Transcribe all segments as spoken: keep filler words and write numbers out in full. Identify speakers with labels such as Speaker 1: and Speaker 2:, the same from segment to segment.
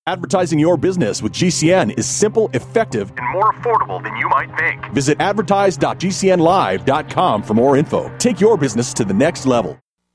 Speaker 1: Advertising your business with G C N is simple, effective, and more affordable than you might think. Visit advertise dot g c n live dot com for more info. Take your business to the next level.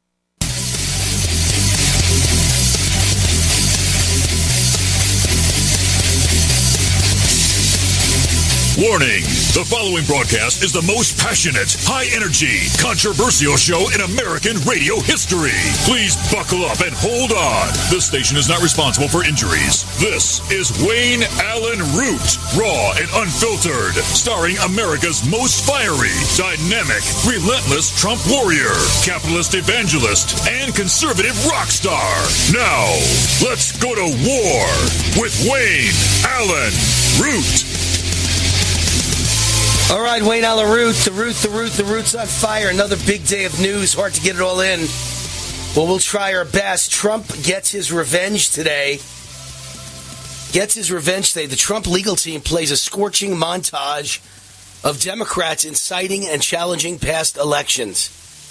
Speaker 2: Warning! The following broadcast is the most passionate, high-energy, controversial show in American radio history. Please buckle up and hold on. This station is not responsible for injuries. This is Wayne Allen Root, raw and unfiltered, starring America's most fiery, dynamic, relentless Trump warrior, capitalist evangelist, and conservative rock star. Now, let's go to war with Wayne Allen Root.
Speaker 3: All right, Wayne Allen Root, the Root, the Root, the Root's on fire. Another big day of news. Hard to get it all in. Well, we'll try our best. Trump gets his revenge today. Gets his revenge today. The Trump legal team plays a scorching montage of Democrats inciting and challenging past elections.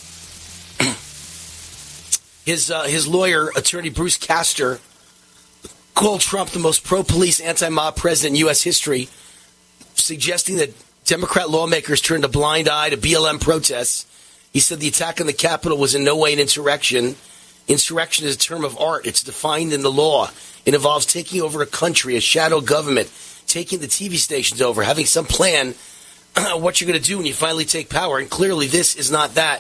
Speaker 3: his uh, his lawyer, attorney Bruce Castor, called Trump the most pro-police, anti-mob president in U S history, suggesting that Democrat lawmakers turned a blind eye to B L M protests. He said the attack on the Capitol was in no way an insurrection. Insurrection is a term of art. It's defined in the law. It involves taking over a country, a shadow government, taking the T V stations over, having some plan what you're going to do when you finally take power. And clearly this is not that.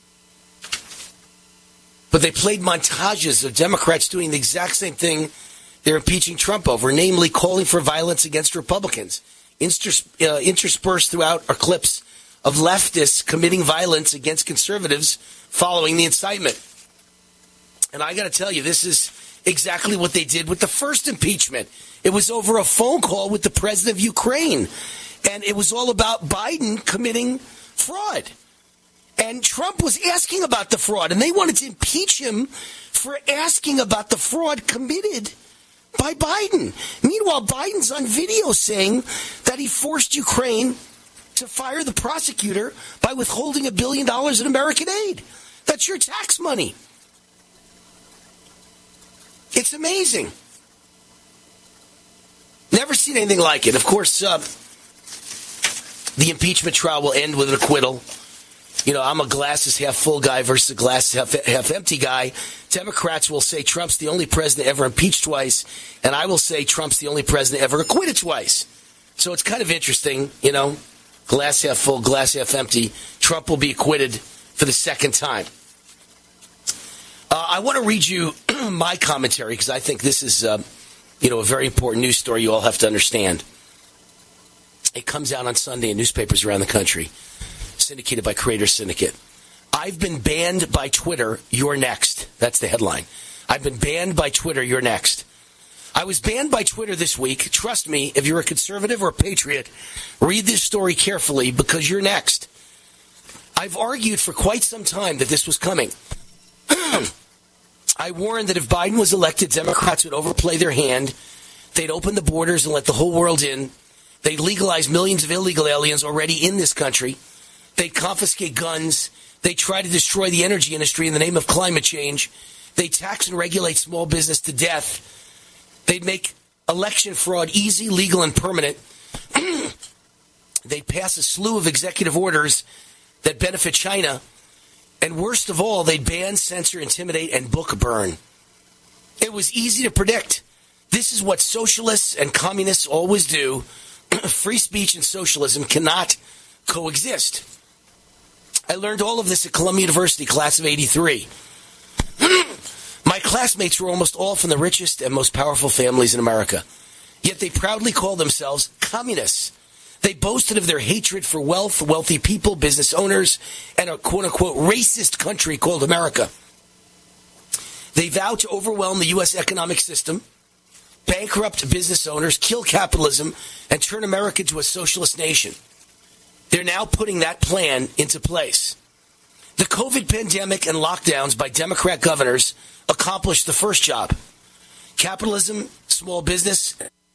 Speaker 3: But they played montages of Democrats doing the exact same thing they're impeaching Trump over, namely calling for violence against Republicans. Inters- uh, interspersed throughout are clips of leftists committing violence against conservatives following the incitement. And I got to tell you, this is exactly what they did with the first impeachment. It was over a phone call with the president of Ukraine. And it was all about Biden committing fraud. And Trump was asking about the fraud. And they wanted to impeach him for asking about the fraud committed by Biden. Meanwhile, Biden's on video saying that he forced Ukraine to fire the prosecutor by withholding a billion dollars in American aid. That's your tax money. It's amazing. Never seen anything like it. Of course, uh, the impeachment trial will end with an acquittal. You know, I'm a glasses half full guy versus a glasses half, half empty guy. Democrats will say Trump's the only president ever impeached twice, and I will say Trump's the only president ever acquitted twice. So it's kind of interesting, you know, glass half full, glass half empty. Trump will be acquitted for the second time. Uh, I want to read you my commentary because I think this is, uh, you know, a very important news story you all have to understand. It comes out on Sunday in newspapers around the country, syndicated by Creator Syndicate. I've been banned by Twitter, you're next. That's the headline. I've been banned by Twitter, you're next. I was banned by Twitter this week. Trust me, if you're a conservative or a patriot, read this story carefully because you're next. I've argued for quite some time that this was coming. I warned that if Biden was elected, Democrats would overplay their hand. They'd open the borders and let the whole world in. They'd legalize millions of illegal aliens already in this country. They'd confiscate guns. They try to destroy the energy industry in the name of climate change. They tax and regulate small business to death. They'd make election fraud easy, legal, and permanent. They'd pass a slew of executive orders that benefit China. And worst of all, they'd ban, censor, intimidate, and book burn. It was easy to predict. This is what socialists and communists always do. Free speech and socialism cannot coexist. I learned all of this at Columbia University, class of eighty-three. My classmates were almost all from the richest and most powerful families in America. Yet they proudly called themselves communists. They boasted of their hatred for wealth, wealthy people, business owners, and a quote-unquote racist country called America. They vowed to overwhelm the U S economic system, bankrupt business owners, kill capitalism, and turn America into a socialist nation. They're now putting that plan into place. The COVID pandemic and lockdowns by Democrat governors accomplished the first job. Capitalism, small business,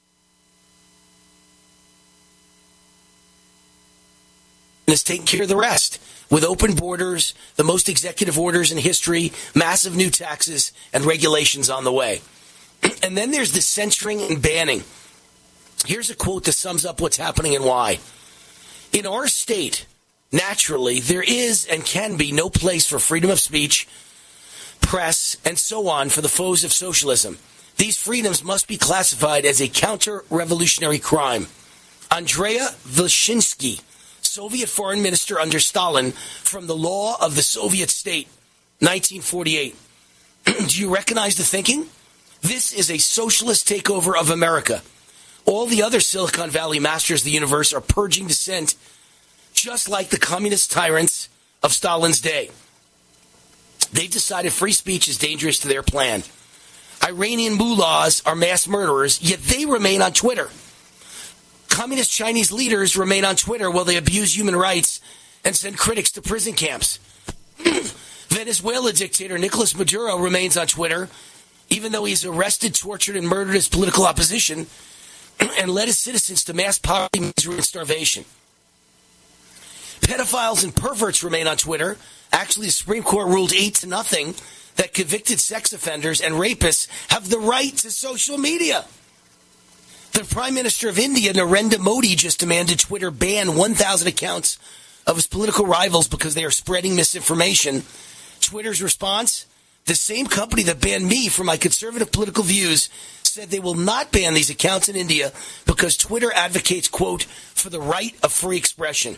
Speaker 3: is taking care of the rest. With open borders, the most executive orders in history, massive new taxes, and regulations on the way. And then there's the censoring and banning. Here's a quote that sums up what's happening and why. In our state, naturally, there is and can be no place for freedom of speech, press, and so on for the foes of socialism. These freedoms must be classified as a counter-revolutionary crime. Andrea Vyshinsky, Soviet foreign minister under Stalin, from the Law of the Soviet State, nineteen forty-eight. Do you recognize the thinking? This is a socialist takeover of America. All the other Silicon Valley masters of the universe are purging dissent, just like the communist tyrants of Stalin's day. They've decided free speech is dangerous to their plan. Iranian mullahs are mass murderers, yet they remain on Twitter. Communist Chinese leaders remain on Twitter while they abuse human rights and send critics to prison camps. Venezuela dictator Nicolas Maduro remains on Twitter, even though he's arrested, tortured, and murdered his political opposition and led his citizens to mass poverty, misery, and starvation. Pedophiles and perverts remain on Twitter. Actually, the Supreme Court ruled eight to nothing that convicted sex offenders and rapists have the right to social media. The Prime Minister of India, Narendra Modi, just demanded Twitter ban one thousand accounts of his political rivals because they are spreading misinformation. Twitter's response? The same company that banned me for my conservative political views said they will not ban these accounts in India because Twitter advocates, quote, for the right of free expression.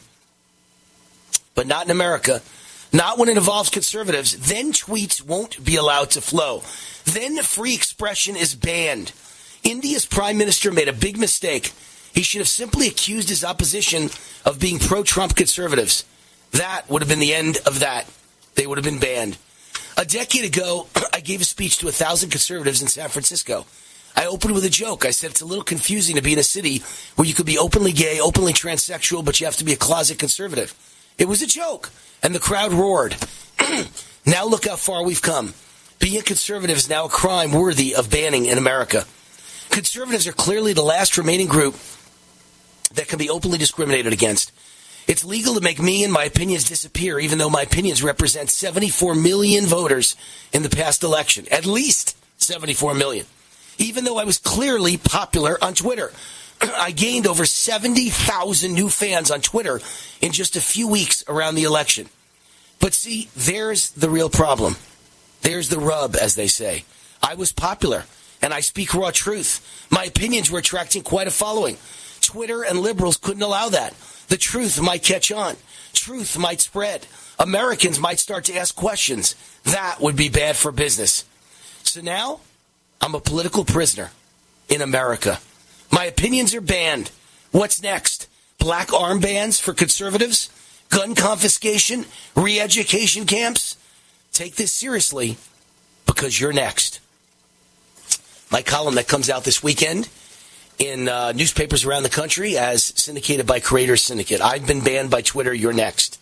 Speaker 3: But not in America. Not when it involves conservatives. Then tweets won't be allowed to flow. Then free expression is banned. India's prime minister made a big mistake. He should have simply accused his opposition of being pro-Trump conservatives. That would have been the end of that. They would have been banned. A decade ago, I gave a speech to a thousand conservatives in San Francisco. I opened with a joke. I said it's a little confusing to be in a city where you could be openly gay, openly transsexual, but you have to be a closet conservative. It was a joke, and the crowd roared. Now look how far we've come. Being a conservative is now a crime worthy of banning in America. Conservatives are clearly the last remaining group that can be openly discriminated against. It's legal to make me and my opinions disappear, even though my opinions represent seventy-four million voters in the past election. At least seventy-four million. Even though I was clearly popular on Twitter. I gained over seventy thousand new fans on Twitter in just a few weeks around the election. But see, there's the real problem. There's the rub, as they say. I was popular, and I speak raw truth. My opinions were attracting quite a following. Twitter and liberals couldn't allow that. The truth might catch on. Truth might spread. Americans might start to ask questions. That would be bad for business. So now, I'm a political prisoner in America. My opinions are banned. What's next? Black armbands for conservatives? Gun confiscation? Re-education camps? Take this seriously, because you're next. My column that comes out this weekend in uh, newspapers around the country as syndicated by Creators Syndicate. I've been banned by Twitter. You're next.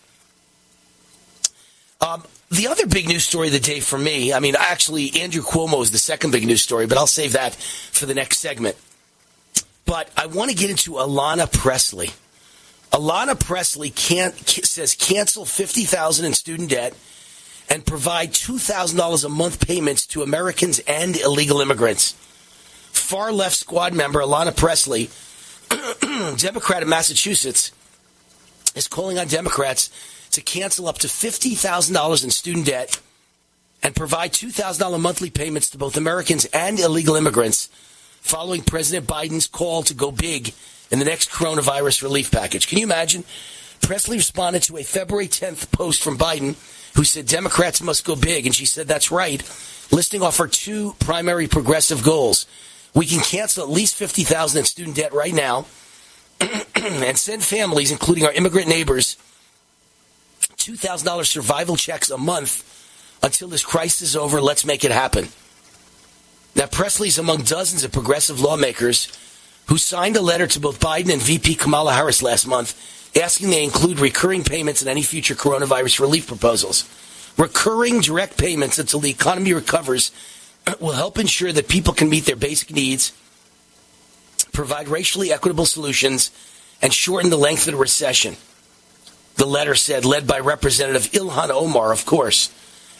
Speaker 3: Um, the other big news story of the day for me, I mean, actually, Andrew Cuomo is the second big news story, but I'll save that for the next segment. But I want to get into Alana Presley. Alana Presley can't, says cancel fifty thousand dollars in student debt and provide two thousand dollars a month payments to Americans and illegal immigrants. Far-left squad member Alana Presley, Democrat of Massachusetts, is calling on Democrats to cancel up to fifty thousand dollars in student debt and provide two thousand dollars monthly payments to both Americans and illegal immigrants following President Biden's call to go big in the next coronavirus relief package. Can you imagine? Presley responded to a February tenth post from Biden who said Democrats must go big, and she said that's right, listing off her two primary progressive goals. We can cancel at least fifty thousand dollars in student debt right now and send families, including our immigrant neighbors, two thousand dollars survival checks a month until this crisis is over. Let's make it happen. Now, Presley's among dozens of progressive lawmakers who signed a letter to both Biden and V P Kamala Harris last month asking they include recurring payments in any future coronavirus relief proposals. Recurring direct payments until the economy recovers will help ensure that people can meet their basic needs, provide racially equitable solutions, and shorten the length of the recession. The letter said, led by Representative Ilhan Omar, of course.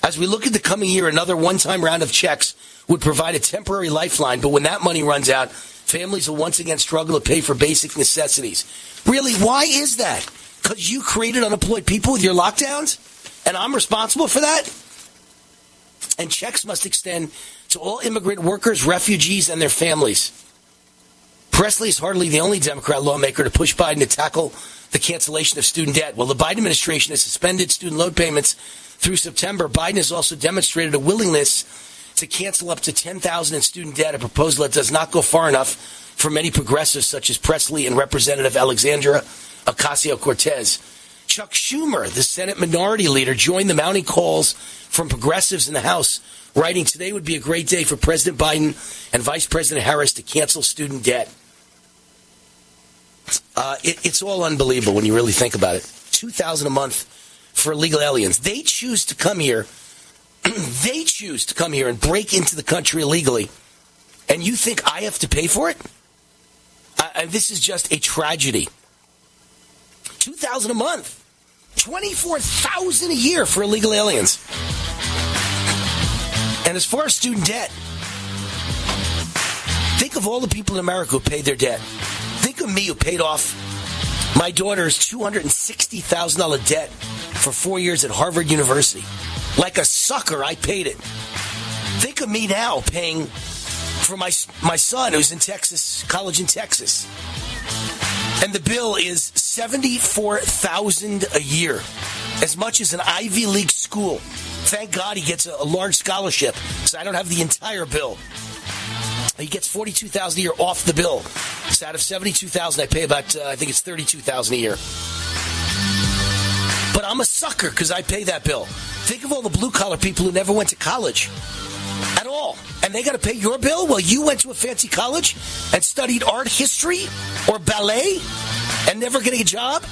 Speaker 3: As we look at the coming year, another one-time round of checks would provide a temporary lifeline, but when that money runs out, families will once again struggle to pay for basic necessities. Really, why is that? Because you created unemployed people with your lockdowns? And I'm responsible for that? And checks must extend to all immigrant workers, refugees, and their families. Presley is hardly the only Democrat lawmaker to push Biden to tackle the cancellation of student debt. While the Biden administration has suspended student loan payments through September, Biden has also demonstrated a willingness to cancel up to ten thousand dollars in student debt, a proposal that does not go far enough for many progressives such as Presley and Representative Alexandria Ocasio-Cortez. Chuck Schumer, the Senate Minority Leader, joined the mounting calls from progressives in the House, writing, "Today would be a great day for President Biden and Vice President Harris to cancel student debt." Uh, it, it's all unbelievable when you really think about it. two thousand dollars a month for illegal aliens. They choose to come here. They choose to come here and break into the country illegally. And you think I have to pay for it? I, I, this is just a tragedy. two thousand dollars a month. twenty-four thousand dollars a year for illegal aliens. And as far as student debt, think of all the people in America who paid their debt. Think of me who paid off my daughter's two hundred sixty thousand dollars debt for four years at Harvard University. Like a sucker, I paid it. Think of me now paying for my my son who's in Texas, college in Texas. And the bill is seventy-four thousand dollars a year, as much as an Ivy League school. Thank God he gets a, a large scholarship, so I don't have the entire bill. He gets forty-two thousand dollars a year off the bill. So out of seventy-two thousand dollars, I pay about, uh, I think it's thirty-two thousand dollars a year. But I'm a sucker because I pay that bill. Think of all the blue-collar people who never went to college at all. And they got to pay your bill while you went to a fancy college and studied art history or ballet and never getting a job?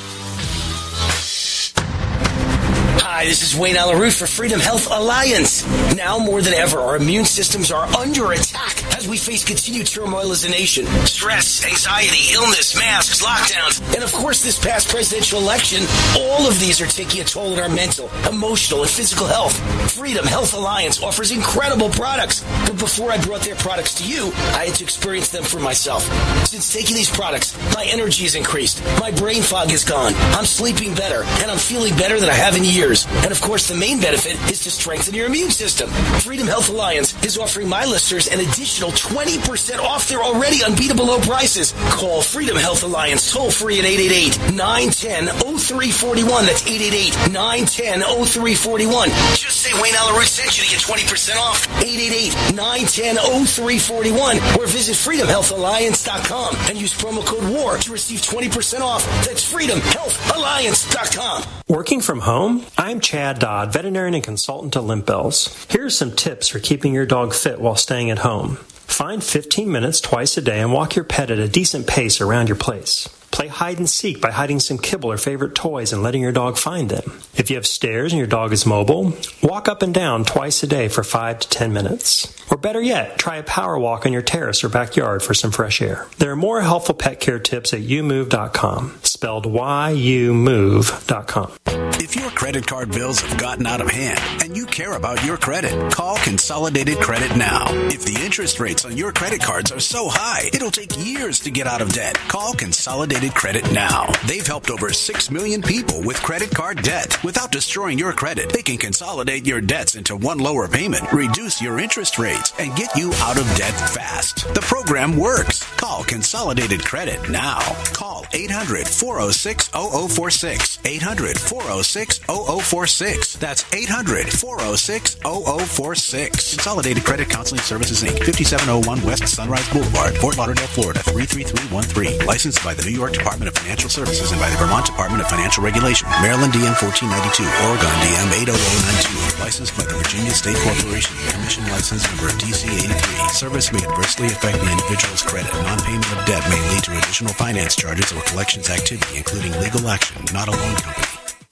Speaker 3: Hi, this is Wayne Alaroot for Freedom Health Alliance. Now more than ever, our immune systems are under attack as we face continued turmoil as a nation. Stress, anxiety, illness, masks, lockdowns, and of course this past presidential election. All of these are taking a toll on our mental, emotional, and physical health. Freedom Health Alliance offers incredible products. But before I brought their products to you, I had to experience them for myself. Since taking these products, my energy has increased, my brain fog is gone, I'm sleeping better, and I'm feeling better than I have in years. And of course, the main benefit is to strengthen your immune system. Freedom Health Alliance is offering my listeners an additional twenty percent off their already unbeatable low prices. Call Freedom Health Alliance toll free at eight eight eight, nine one zero, zero three four one. That's eight eight eight, nine one zero, zero three four one. Just say Wayne Alaroot sent you to get twenty percent off. eight eight eight, nine one zero, zero three four one. Or visit freedom health alliance dot com and use promo code WAR to receive twenty percent off. That's freedom health alliance dot com.
Speaker 4: Working from home? I'm Chad Dodd, veterinarian and consultant to Limp Bells. Here are some tips for keeping your dog fit while staying at home. Find fifteen minutes twice a day and walk your pet at a decent pace around your place. Play hide and seek by hiding some kibble or favorite toys and letting your dog find them. If you have stairs and your dog is mobile, walk up and down twice a day for five to ten minutes. Or better yet, try a power walk on your terrace or backyard for some fresh air. There are more helpful pet care tips at you move dot com, spelled Y U move dot com.
Speaker 5: If your credit card bills have gotten out of hand and you care about your credit, call Consolidated Credit now. If the interest rates on your credit cards are so high, it'll take years to get out of debt. Call Consolidated Credit now. They've helped over six million people with credit card debt. Without destroying your credit, they can consolidate your debts into one lower payment, reduce your interest rates, and get you out of debt fast. The program works. Call Consolidated Credit now. Call eight hundred, four oh six, oh oh four six. eight hundred, four oh six, oh oh four six. That's eight hundred, four oh six, oh oh four six. Consolidated Credit Counseling Services, Incorporated. fifty-seven oh one West Sunrise Boulevard, Fort Lauderdale, Florida, three three three one three. Licensed by the New York Department of Financial Services and by the Vermont Department of Financial Regulation. Maryland D M fourteen ninety-two. Oregon D M eight oh oh nine two. Licensed by the Virginia State Corporation. Commission license number D C eighty-three. Service may adversely affect the individual's credit. Non-payment of debt may lead to additional finance charges or collections activity, including legal action. Not a loan company.
Speaker 3: Hi,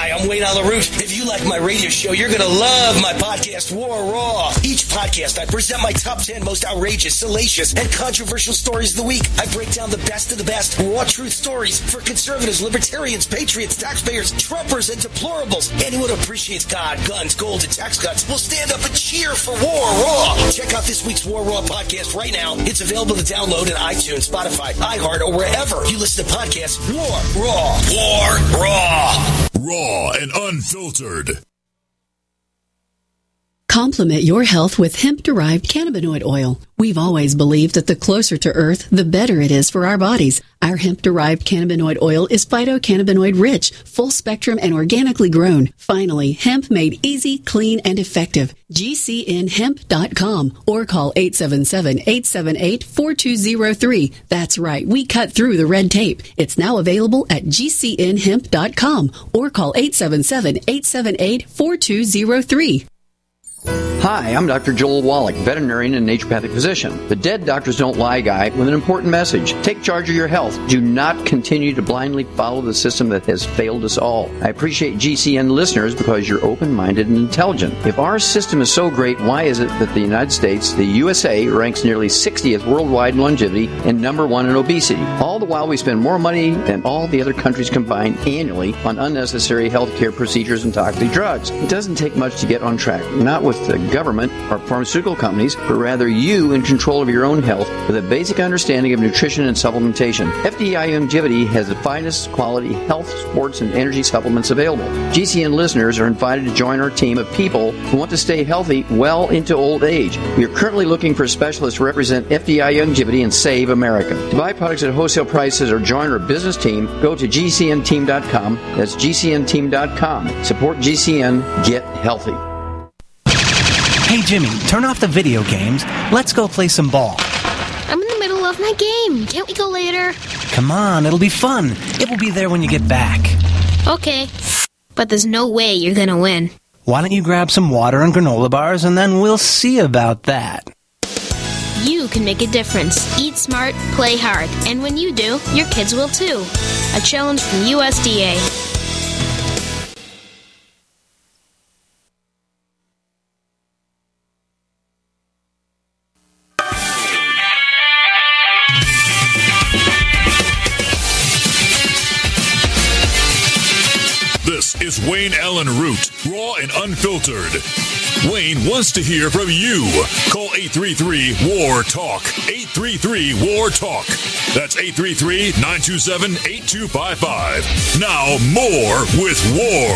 Speaker 3: Hi, I'm Wayne Allyn Root. If you like my radio show, you're going to love my podcast, War Raw. Each podcast, I present my top ten most outrageous, salacious, and controversial stories of the week. I break down the best of the best raw truth stories for conservatives, libertarians, patriots, taxpayers, Trumpers, and deplorables. Anyone who appreciates God, guns, gold, and tax cuts will stand up and cheer for War Raw. Check out this week's War Raw podcast right now. It's available to download in iTunes, Spotify, iHeart, or wherever you listen to podcasts. War Raw. War Raw.
Speaker 2: Raw and unfiltered.
Speaker 6: Complement your health with hemp-derived cannabinoid oil. We've always believed that the closer to Earth, the better it is for our bodies. Our hemp-derived cannabinoid oil is phytocannabinoid-rich, full-spectrum, and organically grown. Finally, hemp made easy, clean, and effective. G C N hemp dot com or call eight seven seven, eight seven eight, four two zero three. That's right, we cut through the red tape. It's now available at G C N hemp dot com or call eight seven seven, eight seven eight, four two zero three.
Speaker 7: Hi, I'm Doctor Joel Wallach, veterinarian and naturopathic physician. The Dead Doctors Don't Lie guy with an important message. Take charge of your health. Do not continue to blindly follow the system that has failed us all. I appreciate G C N listeners because you're open-minded and intelligent. If our system is so great, why is it that the United States, the U S A, ranks nearly sixtieth worldwide in longevity and number one in obesity? All the while we spend more money than all the other countries combined annually on unnecessary healthcare procedures and toxic drugs. It doesn't take much to get on track. Not with the government or pharmaceutical companies, but rather you in control of your own health with a basic understanding of nutrition and supplementation. F D I Longevity has the finest quality health, sports, and energy supplements available. G C N listeners are invited to join our team of people who want to stay healthy well into old age. We are currently looking for specialists to represent F D I Longevity and save America. To buy products at wholesale prices or join our business team, go to G C N team dot com. That's G C N team dot com. Support G C N. Get healthy.
Speaker 8: Hey, Jimmy, turn off the video games. Let's go play some ball.
Speaker 9: I'm in the middle of my game. Can't we go later?
Speaker 8: Come on, it'll be fun. It will be there when you get back.
Speaker 9: Okay, but there's no way you're gonna win.
Speaker 8: Why don't you grab some water and granola bars, and then we'll see about that.
Speaker 9: You can make a difference. Eat smart, play hard. And when you do, your kids will too. A challenge from U S D A.
Speaker 2: This is Wayne Allyn Root, raw and unfiltered. Wayne wants to hear from you. Call eight three three, W A R, TALK. eight three three, W A R, TALK. That's eight three three, nine two seven, eight two five five. Now, more with War.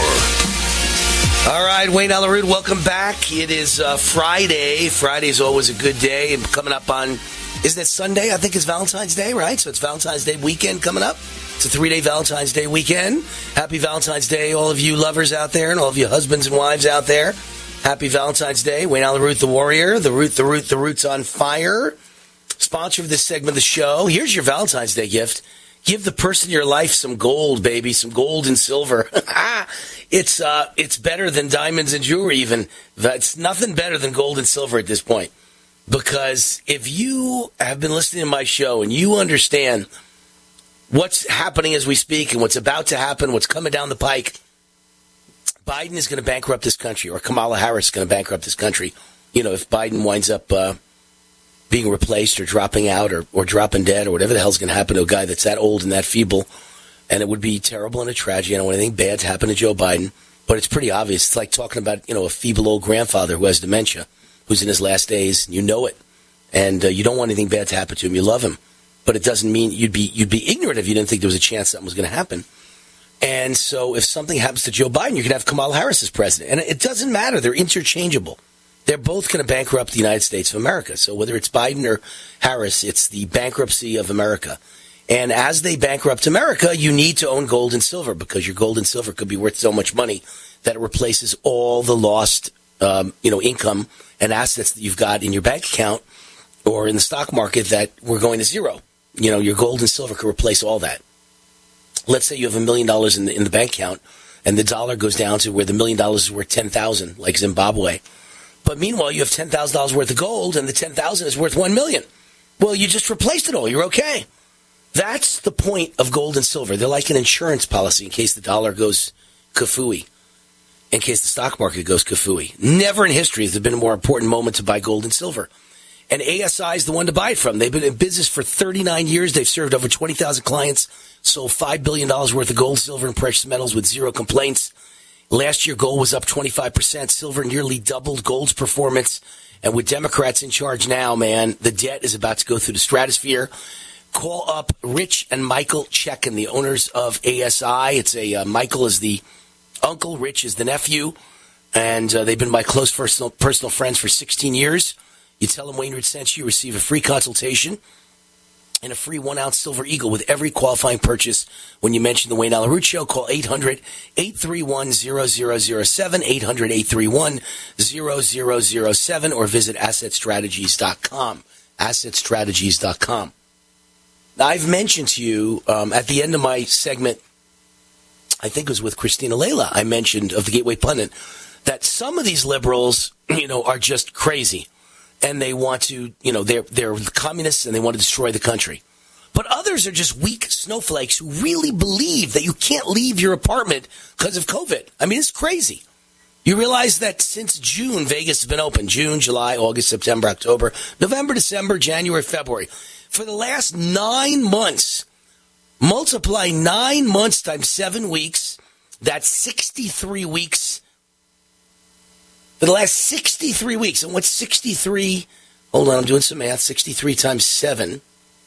Speaker 3: All right, Wayne Allyn Root, welcome back. It is uh, Friday. Friday is always a good day. And coming up on, isn't it Sunday? I think it's Valentine's Day, right? So it's Valentine's Day weekend coming up. It's a three-day Valentine's Day weekend. Happy Valentine's Day, all of you lovers out there and all of you husbands and wives out there. Happy Valentine's Day. Wayne Allyn Root, the Warrior. The Root, the Root, the Root's on fire. Sponsor of this segment of the show. Here's your Valentine's Day gift. Give the person in your life some gold, baby, some gold and silver. it's uh, it's better than diamonds and jewelry even. It's nothing better than gold and silver at this point. Because if you have been listening to my show and you understand what's happening as we speak and what's about to happen, what's coming down the pike, Biden is going to bankrupt this country, or Kamala Harris is going to bankrupt this country. You know, if Biden winds up uh, being replaced or dropping out or, or dropping dead or whatever the hell's going to happen to a guy that's that old and that feeble. And it would be terrible and a tragedy. I don't want anything bad to happen to Joe Biden. But it's pretty obvious. It's like talking about, you know, a feeble old grandfather who has dementia, who's in his last days. You know it. And uh, you don't want anything bad to happen to him. You love him. But it doesn't mean you'd be you'd be ignorant if you didn't think there was a chance something was going to happen. And so if something happens to Joe Biden, you can have Kamala Harris as president. And it doesn't matter. They're interchangeable. They're both going to bankrupt the United States of America. So whether it's Biden or Harris, it's the bankruptcy of America. And as they bankrupt America, you need to own gold and silver because your gold and silver could be worth so much money that it replaces all the lost um, you know, income and assets that you've got in your bank account or in the stock market that were going to zero. You know, your gold and silver could replace all that. Let's say you have a million dollars in the, in the bank account and the dollar goes down to where the million dollars is worth ten thousand, like Zimbabwe. But meanwhile, you have ten thousand dollars worth of gold and the ten thousand is worth one million. Well, you just replaced it all. You're okay. That's the point of gold and silver. They're like an insurance policy in case the dollar goes kafooey, in case the stock market goes kafooey. Never in history has there been a more important moment to buy gold and silver. And A S I is the one to buy it from. They've been in business for thirty-nine years. They've served over twenty thousand clients, sold five billion dollars worth of gold, silver, and precious metals with zero complaints. Last year, gold was up twenty-five percent. Silver nearly doubled gold's performance. And with Democrats in charge now, man, the debt is about to go through the stratosphere. Call up Rich and Michael Checkin, the owners of A S I. It's a uh, Michael is the uncle, Rich is the nephew. And uh, they've been my close personal, personal friends for sixteen years. You tell them Wayne Root sent you, receive a free consultation and a free one-ounce Silver Eagle with every qualifying purchase when you mention the Wayne Allyn Root Show. Call eight hundred, eight three one, zero zero zero seven, eight hundred, eight three one, zero zero zero seven, or visit asset strategies dot com, asset strategies dot com. Now, I've mentioned to you um, at the end of my segment, I think it was with Christina Layla, I mentioned of the Gateway Pundit, that some of these liberals, you know, are just crazy. And they want to, you know, they're they're communists and they want to destroy the country. But others are just weak snowflakes who really believe that you can't leave your apartment because of COVID. I mean, it's crazy. You realize that since June, Vegas has been open. June, July, August, September, October, November, December, January, February. For the last nine months, multiply nine months times seven weeks, that's sixty-three weeks. For the last sixty-three weeks. And what's sixty-three? Hold on, I'm doing some math. sixty-three times seven.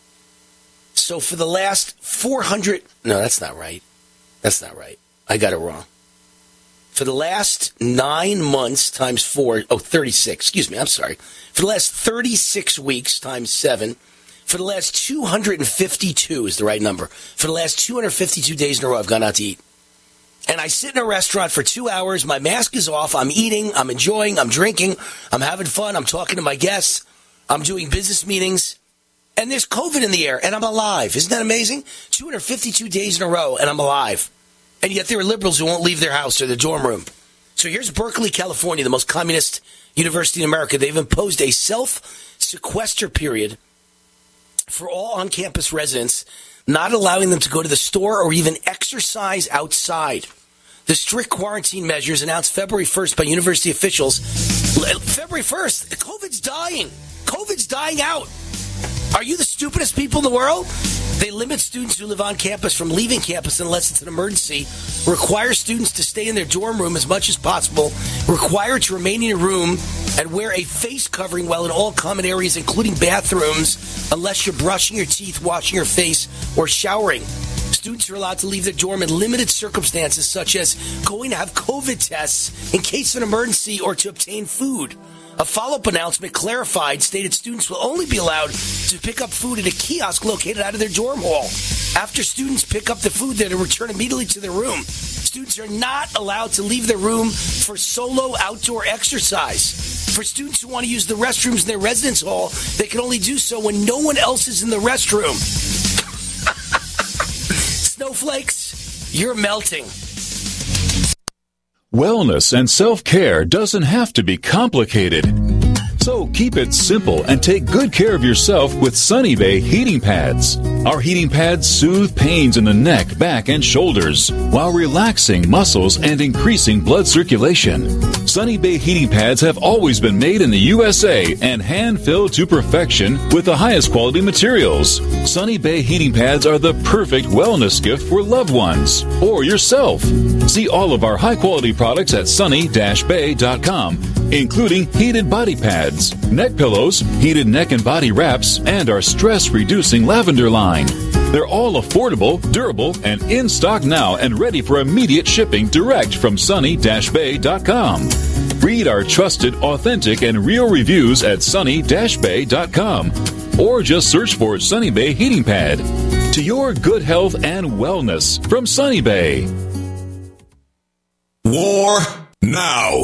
Speaker 3: So for the last four hundred... No, that's not right. That's not right. I got it wrong. For the last nine months times four... Oh, thirty-six. Excuse me, I'm sorry. For the last thirty-six weeks times seven... For the last two hundred fifty-two is the right number. For the last two hundred fifty-two days in a row, I've gone out to eat. And I sit in a restaurant for two hours. My mask is off. I'm eating. I'm enjoying. I'm drinking. I'm having fun. I'm talking to my guests. I'm doing business meetings. And there's COVID in the air, and I'm alive. Isn't that amazing? two hundred fifty-two days in a row, and I'm alive. And yet there are liberals who won't leave their house or their dorm room. So here's Berkeley, California, the most communist university in America. They've imposed a self-sequester period for all on-campus residents, not allowing them to go to the store or even exercise outside. The strict quarantine measures announced February first by university officials. February first, COVID's dying. COVID's dying out. Are you the stupidest people in the world? They limit students who live on campus from leaving campus unless it's an emergency, require students to stay in their dorm room as much as possible, require to remain in your room and wear a face covering while in all common areas, including bathrooms, unless you're brushing your teeth, washing your face, or showering. Students are allowed to leave their dorm in limited circumstances, such as going to have COVID tests in case of an emergency or to obtain food. A follow-up announcement clarified, stated students will only be allowed to pick up food at a kiosk located out of their dorm hall. After students pick up the food, they're to return immediately to their room. Students are not allowed to leave their room for solo outdoor exercise. For students who want to use the restrooms in their residence hall, they can only do so when no one else is in the restroom. Snowflakes, you're melting.
Speaker 10: Wellness and self-care doesn't have to be complicated. So keep it simple and take good care of yourself with Sunny Bay heating pads. Our heating pads soothe pains in the neck, back, and shoulders while relaxing muscles and increasing blood circulation. Sunny Bay heating pads have always been made in the U S A and hand-filled to perfection with the highest quality materials. Sunny Bay heating pads are the perfect wellness gift for loved ones or yourself. See all of our high-quality products at sunny dash bay dot com, including heated body pads, neck pillows, heated neck and body wraps, and our stress-reducing lavender line. They're all affordable, durable, and in stock now and ready for immediate shipping direct from sunny dash bay dot com. Read our trusted, authentic, and real reviews at sunny dash bay dot com or just search for Sunny Bay Heating Pad. To your good health and wellness from Sunny Bay.
Speaker 2: War now.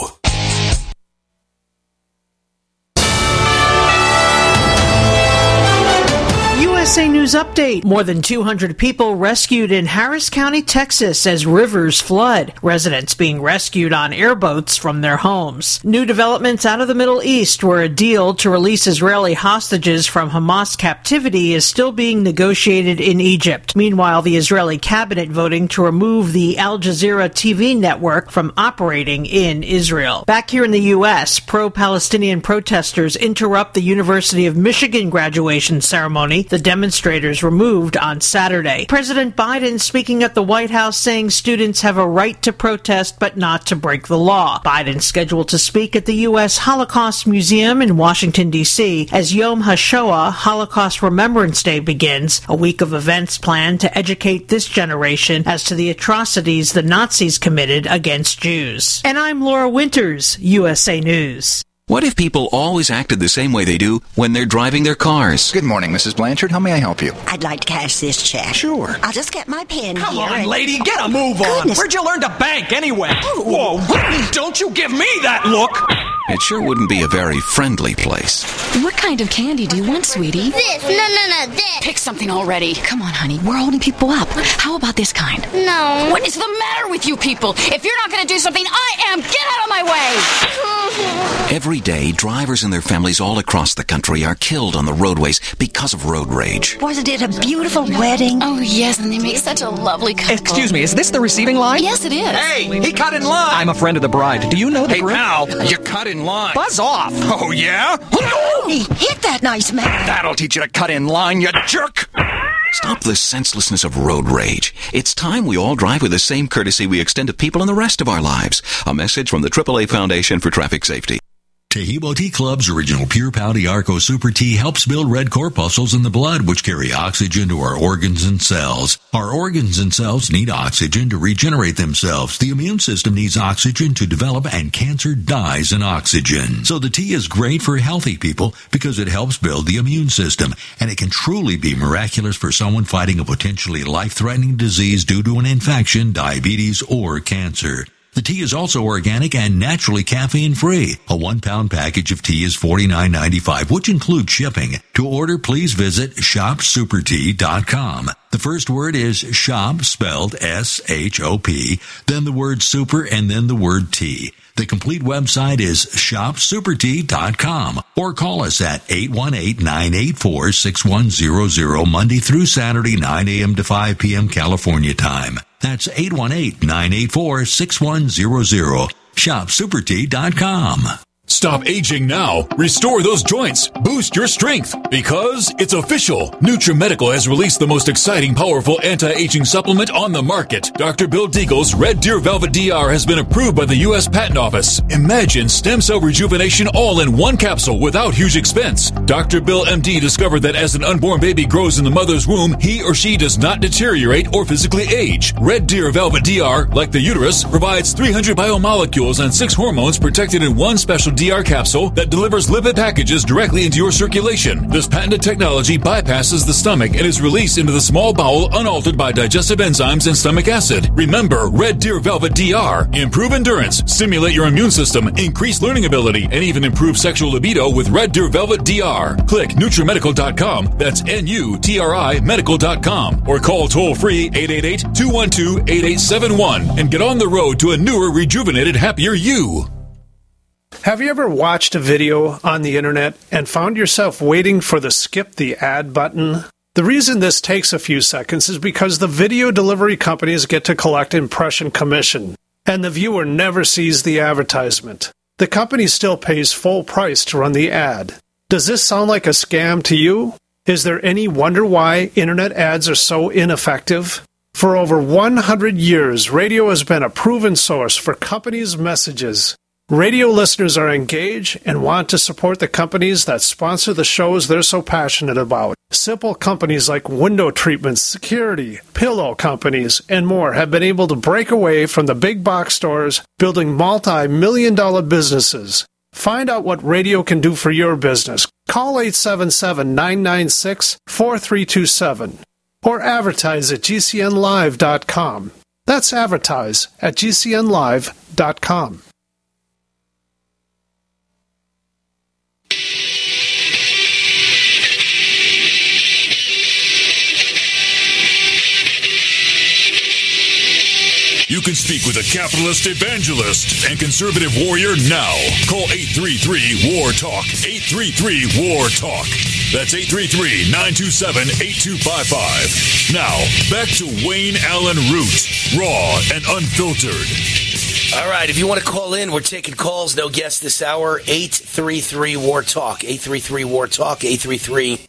Speaker 8: U S
Speaker 11: S A News Update. More than two hundred people rescued in Harris County, Texas as rivers flood. Residents being rescued on airboats from their homes. New developments out of the Middle East, where a deal to release Israeli hostages from Hamas captivity is still being negotiated in Egypt. Meanwhile, the Israeli cabinet voting to remove the Al Jazeera T V network from operating in Israel. Back here in the U S, pro-Palestinian protesters interrupt the University of Michigan graduation ceremony. The demonstrators were moved on Saturday. President Biden speaking at the White House saying students have a right to protest but not to break the law. Biden scheduled to speak at the U S Holocaust Museum in Washington, D C as Yom HaShoah, Holocaust Remembrance Day, begins, a week of events planned to educate this generation as to the atrocities the Nazis committed against Jews. And I'm Laura Winters, U S A News.
Speaker 12: What if people always acted the same way they do when they're driving their cars?
Speaker 13: Good morning, Missus Blanchard. How may I help you?
Speaker 14: I'd like to cash this check.
Speaker 13: Sure.
Speaker 14: I'll just get my pen
Speaker 15: Come
Speaker 14: here.
Speaker 15: on,
Speaker 14: and...
Speaker 15: lady, get a move on.
Speaker 14: Goodness.
Speaker 15: Where'd you learn to bank anyway? Whoa, don't you give me that look.
Speaker 12: It sure wouldn't be a very friendly place.
Speaker 16: What kind of candy do you want, sweetie?
Speaker 9: This. No, no, no, this.
Speaker 16: Pick something already. Come on, honey. We're holding people up. How about this kind?
Speaker 9: No.
Speaker 16: What is the matter with you people? If you're not going to do something, I am. Get out of my way.
Speaker 12: Every day, drivers and their families all across the country are killed on the roadways because of road rage.
Speaker 14: Wasn't it a beautiful wedding?
Speaker 16: Oh, yes, and they make such a lovely couple.
Speaker 15: Excuse me, is this the receiving line?
Speaker 16: Yes, it is.
Speaker 15: Hey, he cut in line. I'm a friend of the bride. Do you know the
Speaker 12: Hey,
Speaker 15: groom?
Speaker 12: pal, you cut in line.
Speaker 15: Buzz off.
Speaker 12: Oh, yeah?
Speaker 14: He hit that nice man.
Speaker 12: That'll teach you to cut in line, you jerk! Stop the senselessness of road rage. It's time we all drive with the same courtesy we extend to people in the rest of our lives. A message from the triple A Foundation for Traffic Safety.
Speaker 17: Tehebo Tea Club's original Pure Pouty Arco Super Tea helps build red corpuscles in the blood, which carry oxygen to our organs and cells. Our organs and cells need oxygen to regenerate themselves. The immune system needs oxygen to develop, and cancer dies in oxygen. So the tea is great for healthy people because it helps build the immune system, and it can truly be miraculous for someone fighting a potentially life-threatening disease due to an infection, diabetes, or cancer. The tea is also organic and naturally caffeine-free. A one-pound package of tea is forty-nine ninety-five, which includes shipping. To order, please visit shop super tea dot com. The first word is shop, spelled S H O P, then the word super, and then the word tea. The complete website is shop super tea dot com, or call us at eight one eight, nine eight four, six one zero zero Monday through Saturday, nine a.m. to five p.m. California time. That's eight one eight, nine eight four, six one zero zero. shop super tea dot com.
Speaker 2: Stop aging now. Restore those joints. Boost your strength. Because it's official. NutriMedical has released the most exciting, powerful anti-aging supplement on the market. Doctor Bill Deagle's Red Deer Velvet D R has been approved by the U S Patent Office. Imagine stem cell rejuvenation all in one capsule without huge expense. Doctor Bill M D discovered that as an unborn baby grows in the mother's womb, he or she does not deteriorate or physically age. Red Deer Velvet D R, like the uterus, provides three hundred biomolecules and six hormones protected in one special D R capsule that delivers lipid packages directly into your circulation. This patented technology bypasses the stomach and is released into the small bowel unaltered by digestive enzymes and stomach acid. Remember, Red Deer Velvet D R. Improve endurance, stimulate your immune system, increase learning ability, and even improve sexual libido with Red Deer Velvet D R. Click NutriMedical dot com, that's N U T R I medical dot com, or call toll-free eight eight eight, two one two, eight eight seven one and get on the road to a newer, rejuvenated, happier you.
Speaker 18: Have you ever watched a video on the internet and found yourself waiting for the skip the ad button? The reason this takes a few seconds is because the video delivery companies get to collect impression commission, and the viewer never sees the advertisement. The company still pays full price to run the ad. Does this sound like a scam to you? Is there any wonder why internet ads are so ineffective? For over one hundred years, radio has been a proven source for companies' messages. Radio listeners are engaged and want to support the companies that sponsor the shows they're so passionate about. Simple companies like window treatments, security, pillow companies, and more have been able to break away from the big box stores, building multi-million dollar businesses. Find out what radio can do for your business. Call eight seven seven, nine nine six, four three two seven or advertise at G C N live dot com. That's advertise at G C N live dot com.
Speaker 2: can speak with a capitalist evangelist and conservative warrior now. Call eight three three, W A R, TALK. eight three three, W A R, TALK. That's eight three three, nine two seven, eight two five five. Now, back to Wayne Allen Root, raw and unfiltered.
Speaker 3: All right, if you want to call in, we're taking calls. No guests this hour. eight three three, W A R, TALK. eight three three, W A R, TALK. eight three three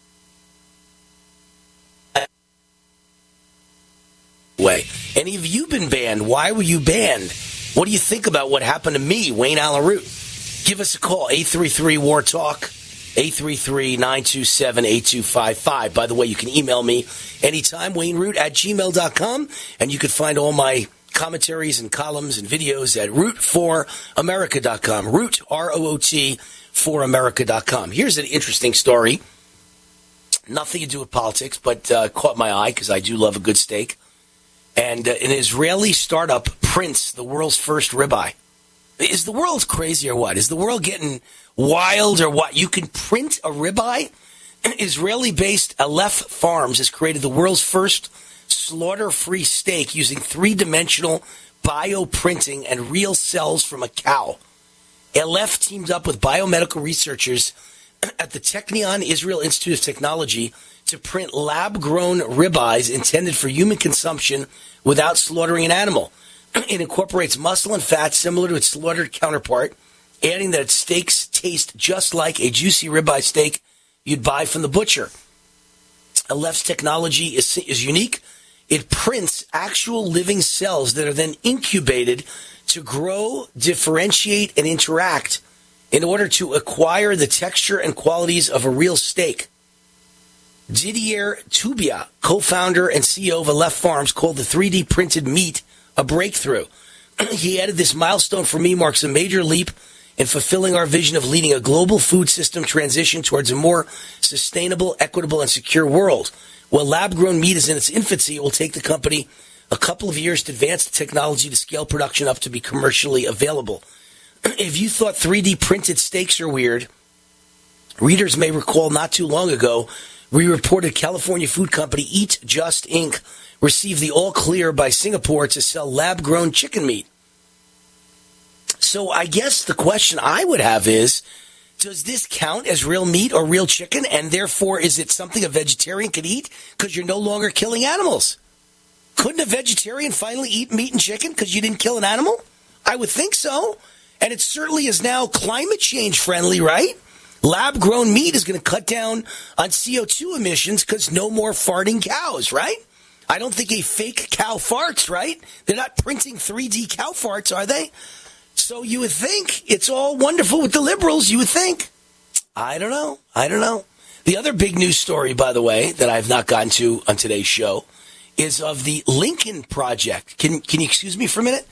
Speaker 3: Way. Any of you been banned? Why were you banned? What do you think about what happened to me, Wayne Allen Root? Give us a call, eight three three, W A R, TALK. eight three three, nine two seven, eight two five five. By the way, you can email me anytime, wayne root at gmail dot com, and you can find all my commentaries and columns and videos at root for america dot com. Root, R O O T, for america dot com. Here's an interesting story. Nothing to do with politics, but uh, caught my eye because I do love a good steak. And uh, an Israeli startup prints the world's first ribeye. Is the world crazy or what? Is the world getting wild or what? You can print a ribeye? Israeli-based Aleph Farms has created the world's first slaughter-free steak using three-dimensional bioprinting and real cells from a cow. Aleph teamed up with biomedical researchers at the Technion Israel Institute of Technology to print lab-grown ribeyes intended for human consumption without slaughtering an animal. It incorporates muscle and fat similar to its slaughtered counterpart, adding that its steaks taste just like a juicy ribeye steak you'd buy from the butcher. Aleph's technology is, is unique. It prints actual living cells that are then incubated to grow, differentiate, and interact in order to acquire the texture and qualities of a real steak. Didier Tubia, co-founder and C E O of Aleph Farms, called the three D printed meat a breakthrough. He added, "This milestone for me marks a major leap in fulfilling our vision of leading a global food system transition towards a more sustainable, equitable, and secure world. While lab-grown meat is in its infancy, it will take the company a couple of years to advance the technology to scale production up to be commercially available." If you thought three D printed steaks are weird, readers may recall not too long ago, we reported California food company Eat Just Incorporated received the all-clear by Singapore to sell lab-grown chicken meat. So I guess the question I would have is, does this count as real meat or real chicken, and therefore is it something a vegetarian could eat because you're no longer killing animals? Couldn't a vegetarian finally eat meat and chicken because you didn't kill an animal? I would think so. And it certainly is now climate change friendly, right? Lab-grown meat is going to cut down on C O two emissions because no more farting cows, right? I don't think a fake cow farts, right? They're not printing three D cow farts, are they? So you would think it's all wonderful with the liberals, you would think. I don't know. I don't know. The other big news story, by the way, that I've not gotten to on today's show is of the Lincoln Project. Can, can you excuse me for a minute?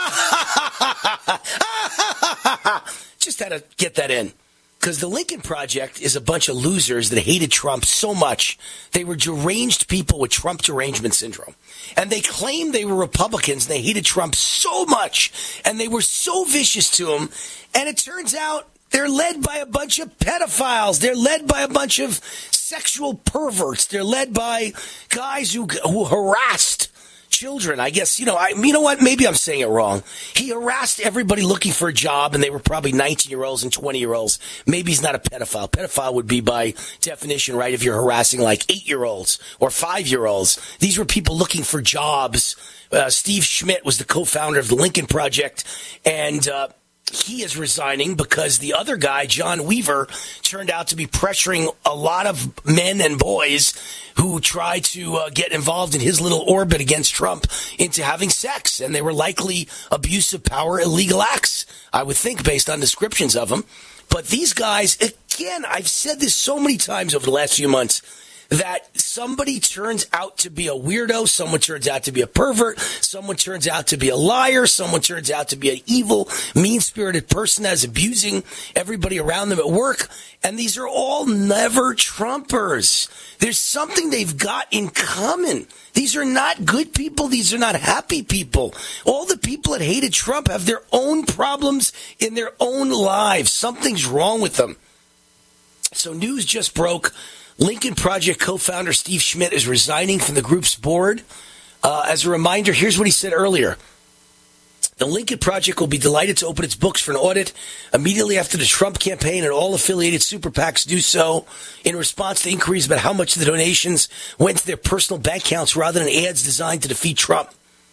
Speaker 3: Just had to get that in. Because the Lincoln Project is a bunch of losers that hated Trump so much. They were deranged people with Trump derangement syndrome. And they claimed they were Republicans. And they hated Trump so much. And they were so vicious to him. And it turns out they're led by a bunch of pedophiles. They're led by a bunch of sexual perverts. They're led by guys who, who harassed children. I guess, you know, I, you know what? Maybe I'm saying it wrong. He harassed everybody looking for a job, and they were probably nineteen-year-olds and twenty-year-olds. Maybe he's not a pedophile. Pedophile would be by definition, right, if you're harassing like eight-year-olds or five-year-olds. These were people looking for jobs. Uh, Steve Schmidt was the co-founder of the Lincoln Project, and uh, he is resigning because the other guy, John Weaver, turned out to be pressuring a lot of men and boys who tried to uh, get involved in his little orbit against Trump into having sex. And they were likely abuse of power, illegal acts, I would think, based on descriptions of them. But these guys, again, I've said this so many times over the last few months, that somebody turns out to be a weirdo, someone turns out to be a pervert, someone turns out to be a liar, someone turns out to be an evil, mean-spirited person that's abusing everybody around them at work, and these are all never Trumpers. There's something they've got in common. These are not good people. These are not happy people. All the people that hated Trump have their own problems in their own lives. Something's wrong with them. So news just broke. Lincoln Project co-founder Steve Schmidt is resigning from the group's board. Uh, as a reminder, here's what he said earlier. The Lincoln Project will be delighted to open its books for an audit immediately after the Trump campaign and all affiliated super PACs do so in response to inquiries about how much of the donations went to their personal bank accounts rather than ads designed to defeat Trump.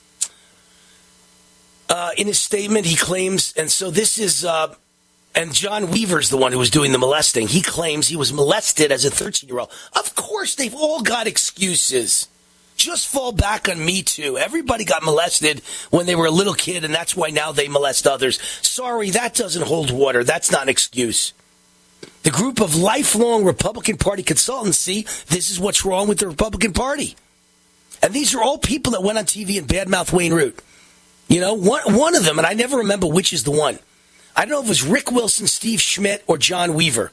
Speaker 3: Uh, in his statement, he claims, and so this is, uh, and John Weaver's the one who was doing the molesting. He claims he was molested as a thirteen-year-old. Of course, they've all got excuses. Just fall back on Me Too. Everybody got molested when they were a little kid, and that's why now they molest others. Sorry, that doesn't hold water. That's not an excuse. The group of lifelong Republican Party consultants, see, this is what's wrong with the Republican Party. And these are all people that went on T V and badmouthed Wayne Root. You know, one, one of them, and I never remember which is the one. I don't know if it was Rick Wilson, Steve Schmidt, or John Weaver.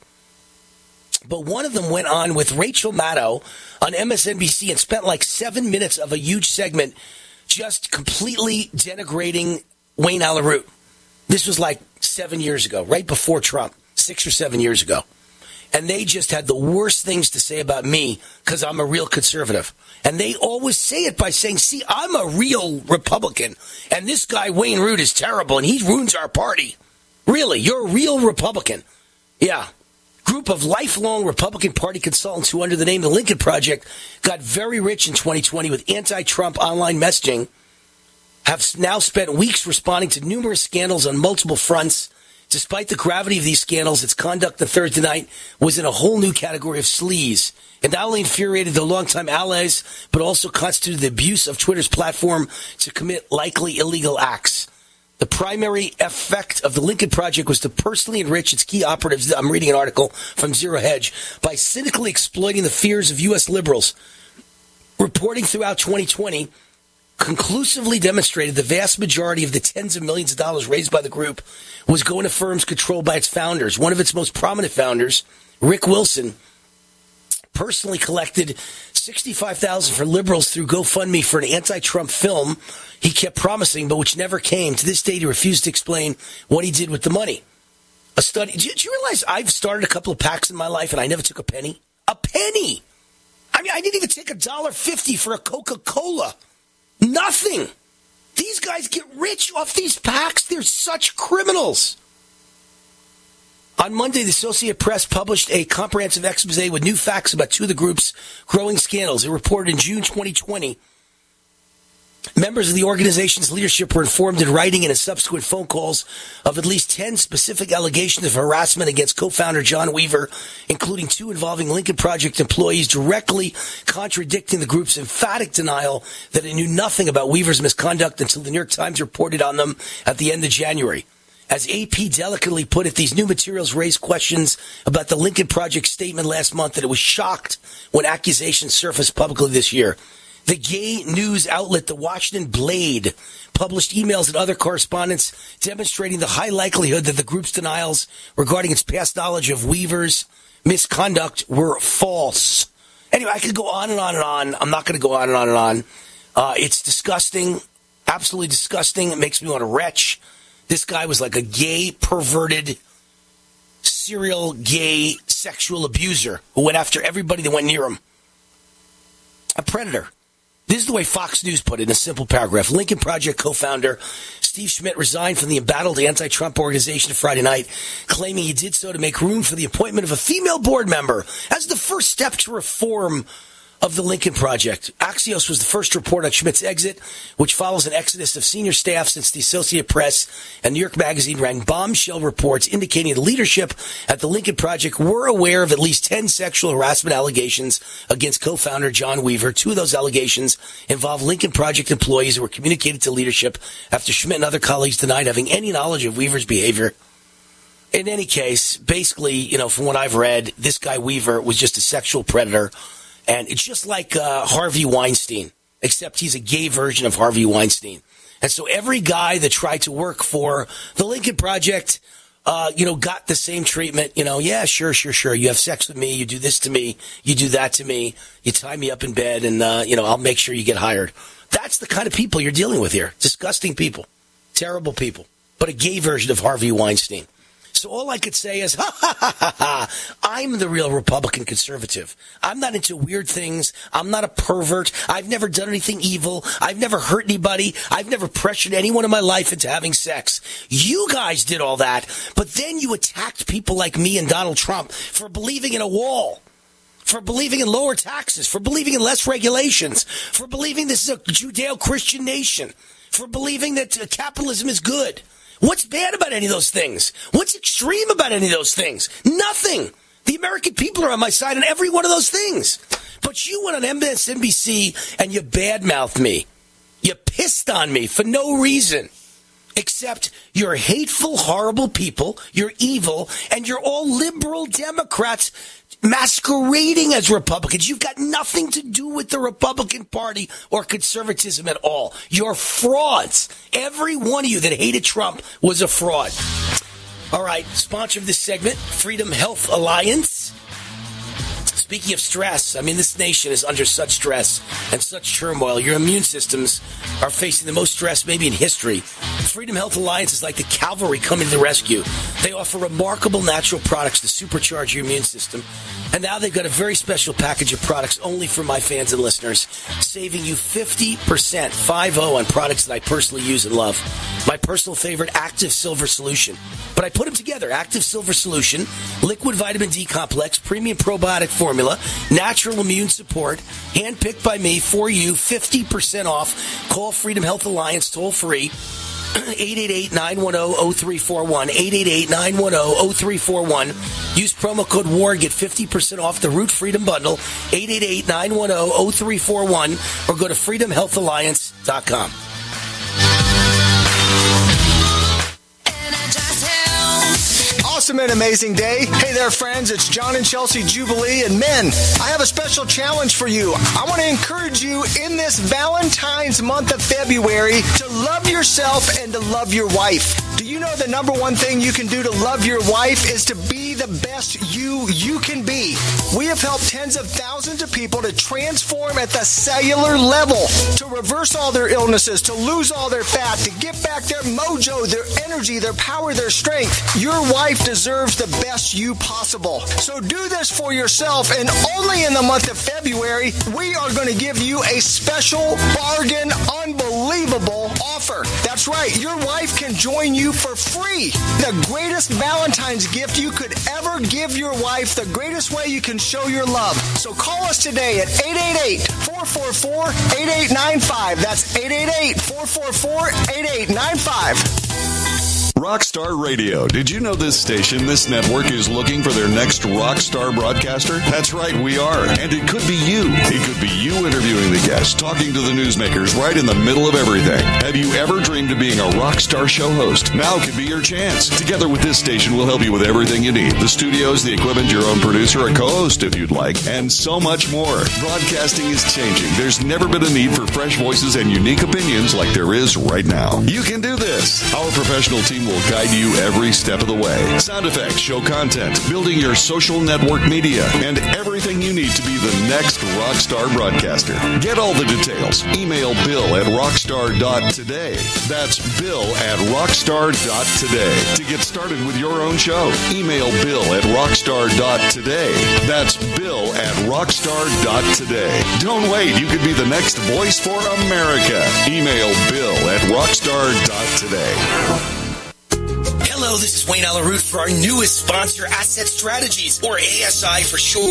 Speaker 3: But one of them went on with Rachel Maddow on M S N B C and spent like seven minutes of a huge segment just completely denigrating Wayne Allyn Root. This was like seven years ago, right before Trump, six or seven years ago. And they just had the worst things to say about me because I'm a real conservative. And they always say it by saying, see, I'm a real Republican. And this guy, Wayne Root, is terrible and he ruins our party. Really, you're a real Republican. Yeah. Group of lifelong Republican Party consultants who, under the name of the Lincoln Project, got very rich in twenty twenty with anti-Trump online messaging, have now spent weeks responding to numerous scandals on multiple fronts. Despite the gravity of these scandals, its conduct on Thursday night was in a whole new category of sleaze. It not only infuriated the longtime allies, but also constituted the abuse of Twitter's platform to commit likely illegal acts. The primary effect of the Lincoln Project was to personally enrich its key operatives, I'm reading an article from Zero Hedge, by cynically exploiting the fears of U S liberals. Reporting throughout twenty twenty conclusively demonstrated the vast majority of the tens of millions of dollars raised by the group was going to firms controlled by its founders. One of its most prominent founders, Rick Wilson, personally collected sixty-five thousand dollars for liberals through GoFundMe for an anti-Trump film he kept promising, but which never came. To this date, he refused to explain what he did with the money. A study. Do you, do you realize I've started a couple of PACs in my life and I never took a penny? A penny! I mean, I didn't even take a dollar fifty for a Coca-Cola. Nothing. These guys get rich off these PACs. They're such criminals. On Monday, the Associated Press published a comprehensive expose with new facts about two of the group's growing scandals. It reported in June twenty twenty. Members of the organization's leadership were informed in writing and in subsequent phone calls of at least ten specific allegations of harassment against co-founder John Weaver, including two involving Lincoln Project employees, directly contradicting the group's emphatic denial that it knew nothing about Weaver's misconduct until the New York Times reported on them at the end of January. As A P delicately put it, these new materials raise questions about the Lincoln Project statement last month that it was shocked when accusations surfaced publicly this year. The gay news outlet The Washington Blade published emails and other correspondence demonstrating the high likelihood that the group's denials regarding its past knowledge of Weaver's misconduct were false. Anyway, I could go on and on and on. I'm not going to go on and on and on. Uh, it's disgusting, absolutely disgusting. It makes me want to retch. This guy was like a gay, perverted, serial gay sexual abuser who went after everybody that went near him. A predator. This is the way Fox News put it in a simple paragraph. Lincoln Project co-founder Steve Schmidt resigned from the embattled anti-Trump organization Friday night, claiming he did so to make room for the appointment of a female board member as the first step to reform of the Lincoln Project. Axios was the first to report on Schmidt's exit, which follows an exodus of senior staff since the Associated Press and New York Magazine ran bombshell reports indicating the leadership at the Lincoln Project were aware of at least ten sexual harassment allegations against co-founder John Weaver. Two of those allegations involve Lincoln Project employees who were communicated to leadership after Schmidt and other colleagues denied having any knowledge of Weaver's behavior. In any case, basically, you know, from what I've read, this guy Weaver was just a sexual predator. And it's just like uh, Harvey Weinstein, except he's a gay version of Harvey Weinstein. And so every guy that tried to work for the Lincoln Project, uh, you know, got the same treatment. You know, yeah, sure, sure, sure. You have sex with me. You do this to me. You do that to me. You tie me up in bed and, uh, you know, I'll make sure you get hired. That's the kind of people you're dealing with here. Disgusting people. Terrible people. But a gay version of Harvey Weinstein. So all I could say is, ha, ha, ha, ha, ha. I'm the real Republican conservative. I'm not into weird things. I'm not a pervert. I've never done anything evil. I've never hurt anybody. I've never pressured anyone in my life into having sex. You guys did all that, but then you attacked people like me and Donald Trump for believing in a wall, for believing in lower taxes, for believing in less regulations, for believing this is a Judeo-Christian nation, for believing that uh, capitalism is good. What's bad about any of those things? What's extreme about any of those things? Nothing. The American people are on my side on every one of those things. But you went on M S N B C and you badmouthed me. You pissed on me for no reason. Except you're hateful, horrible people, you're evil, and you're all liberal Democrats masquerading as Republicans. You've got nothing to do with the Republican Party or conservatism at all. You're frauds. Every one of you that hated Trump was a fraud. All right, sponsor of this segment, Freedom Health Alliance. Speaking of stress, I mean, this nation is under such stress and such turmoil. Your immune systems are facing the most stress maybe in history. Freedom Health Alliance is like the cavalry coming to the rescue. They offer remarkable natural products to supercharge your immune system. And now they've got a very special package of products only for my fans and listeners, saving you fifty percent, five oh, on products that I personally use and love. My personal favorite, Active Silver Solution. But I put them together. Active Silver Solution, liquid vitamin D complex, premium probiotic formula, natural immune support, handpicked by me for you, fifty percent off. Call Freedom Health Alliance toll free, eight eight eight, nine one zero, zero three four one, eight eight eight, nine one zero, zero three four one. Use promo code WAR, get fifty percent off the Root Freedom Bundle, eight eight eight, nine one zero, zero three four one, or go to freedom health alliance dot com.
Speaker 19: Awesome and amazing day. Hey there, friends. It's John and Chelsea Jubilee. And men, I have a special challenge for you. I want to encourage you in this Valentine's month of February to love yourself and to love your wife. Do you know the number one thing you can do to love your wife is to be the best you you can be? We have helped tens of thousands of people to transform at the cellular level, to reverse all their illnesses, to lose all their fat, to get back their mojo, their energy, their power, their strength. Your wife deserves the best you possible. So do this for yourself, and only in the month of February, we are going to give you a special bargain, unbelievable offer. That's right. Your wife can join you for free. The greatest Valentine's gift you could ever give your wife, the greatest way you can show your love. So call us today at eight eight eight, four four four, eight eight nine five. That's eight eight eight, four four four, eight eight nine five.
Speaker 20: Rockstar Radio. Did you know this station, this network, is looking for their next rock star broadcaster? That's right, we are. And it could be you. It could be you interviewing the guests, talking to the newsmakers right in the middle of everything. Have you ever dreamed of being a rock star show host? Now could be your chance. Together with this station, we'll help you with everything you need. The studios, the equipment, your own producer, a co-host if you'd like, and so much more. Broadcasting is changing. There's never been a need for fresh voices and unique opinions like there is right now. You can do this. Our professional team will guide you every step of the way. Sound effects, show content, building your social network media, and everything you need to be the next rockstar broadcaster. Get all the details. Email Bill at rockstar dot today. That's Bill at rockstar dot today. To get started with your own show, email Bill at rockstar dot today. That's Bill at rockstar dot today. Don't wait. You could be the next voice for America. Email Bill at rockstar dot today.
Speaker 3: Hello, this is Wayne Allyn Root for our newest sponsor, Asset Strategies, or A S I for short.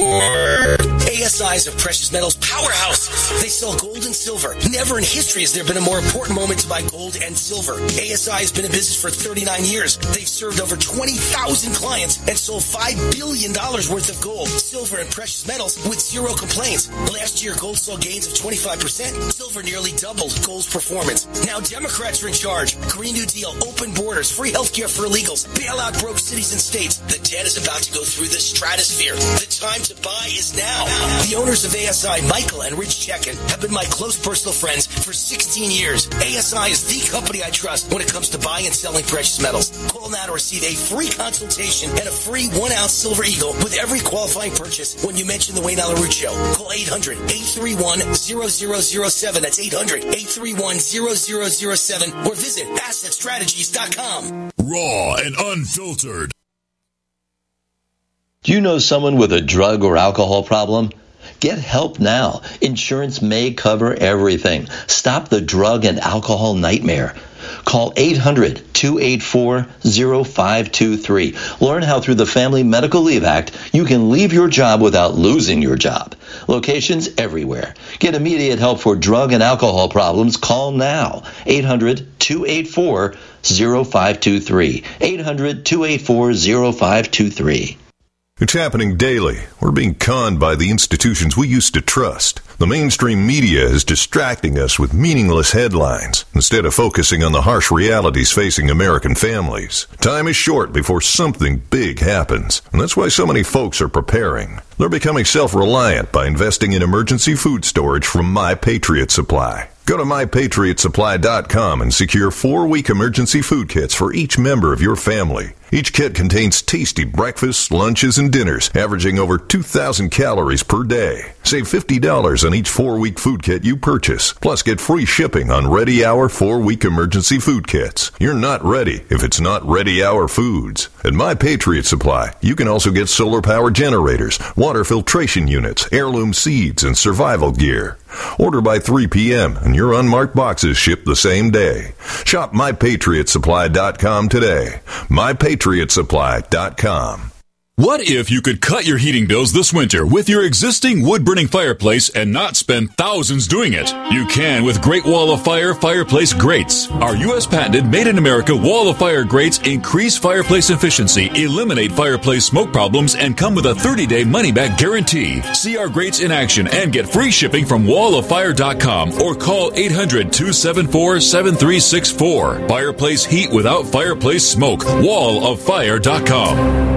Speaker 3: A S I is a precious metals powerhouse. They sell gold and silver. Never in history has there been a more important moment to buy gold and silver. A S I has been in business for thirty-nine years. They've served over twenty thousand clients and sold five billion dollars worth of gold, silver, and precious metals with zero complaints. Last year, gold saw gains of twenty-five percent. Silver nearly doubled gold's performance. Now Democrats are in charge. Green New Deal, open borders, free healthcare for illegals, bail out broke cities and states. The debt is about to go through the stratosphere. The time to buy is now. The owners of A S I, Michael and Rich Chekin, have been my close personal friends for sixteen years. A S I is the company I trust when it comes to buying and selling precious metals. Call now to receive a free consultation and a free one-ounce Silver Eagle with every qualifying purchase when you mention the Wayne Allyn Root Show. Call eight hundred, eight three one, zero zero zero seven. That's eight hundred, eight three one, zero zero zero seven. Or visit asset strategies dot com.
Speaker 2: Raw and unfiltered.
Speaker 21: Do you know someone with a drug or alcohol problem? Get help now. Insurance may cover everything. Stop the drug and alcohol nightmare. Call eight hundred, two eight four, zero five two three. Learn how through the Family Medical Leave Act you can leave your job without losing your job. Locations everywhere. Get immediate help for drug and alcohol problems. Call now. eight hundred, two eight four, zero five two three. eight hundred, two eight four, zero five two three.
Speaker 22: It's happening daily. We're being conned by the institutions we used to trust. The mainstream media is distracting us with meaningless headlines instead of focusing on the harsh realities facing American families. Time is short before something big happens, and that's why so many folks are preparing. They're becoming self-reliant by investing in emergency food storage from My Patriot Supply. Go to my patriot supply dot com and secure four-week emergency food kits for each member of your family. Each kit contains tasty breakfasts, lunches, and dinners, averaging over two thousand calories per day. Save fifty dollars on each four-week food kit you purchase. Plus, get free shipping on Ready Hour four-week emergency food kits. You're not ready if it's not Ready Hour Foods. At My Patriot Supply, you can also get solar-powered generators, water filtration units, heirloom seeds, and survival gear. Order by three p.m. and your unmarked boxes ship the same day. Shop my patriot supply dot com today. my patriot supply dot com.
Speaker 2: What if you could cut your heating bills this winter with your existing wood-burning fireplace and not spend thousands doing it? You can with Great Wall of Fire fireplace grates. Our U S patented made-in-America Wall of Fire grates increase fireplace efficiency, eliminate fireplace smoke problems, and come with a thirty-day money-back guarantee. See our grates in action and get free shipping from wall of fire dot com or call eight hundred, two seven four, seven three six four. Fireplace heat without fireplace smoke. wall of fire dot com.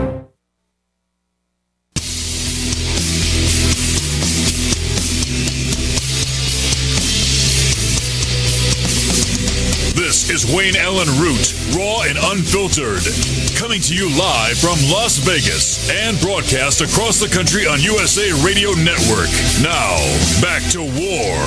Speaker 2: This is Wayne Allen Root, raw and unfiltered, coming to you live from Las Vegas and broadcast across the country on U S A Radio Network. Now, back to war.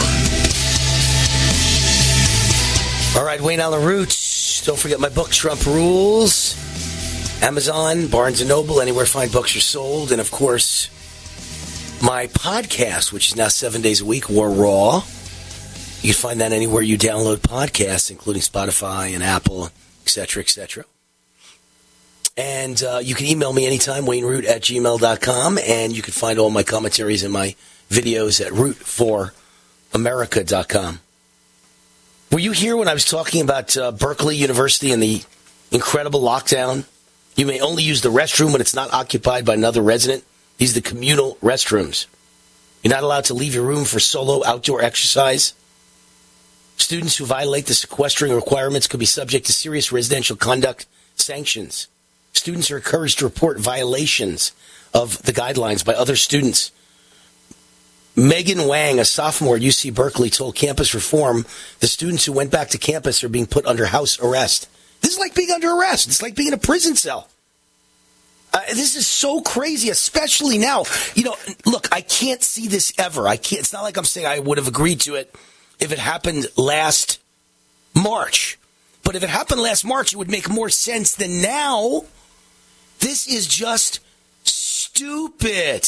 Speaker 3: All right, Wayne Allen Root. Don't forget my book, Trump Rules. Amazon, Barnes and Noble, anywhere fine books are sold. And, of course, my podcast, which is now seven days a week, War Raw. You can find that anywhere you download podcasts, including Spotify and Apple, et cetera, et cetera. And uh, you can email me anytime, wayne root at gmail dot com, and you can find all my commentaries and my videos at root for america dot com. Were you here when I was talking about uh, Berkeley University and the incredible lockdown? You may only use the restroom when it's not occupied by another resident. These are the communal restrooms. You're not allowed to leave your room for solo outdoor exercise. Students who violate the sequestering requirements could be subject to serious residential conduct sanctions. Students are encouraged to report violations of the guidelines by other students. Megan Wang, a sophomore at U C Berkeley, told Campus Reform the students who went back to campus are being put under house arrest. This is like being under arrest. It's like being in a prison cell. Uh, this is so crazy, especially now. You know, look, I can't see this ever. I can't. It's not like I'm saying I would have agreed to it if it happened last March. But if it happened last March, it would make more sense than now. This is just stupid.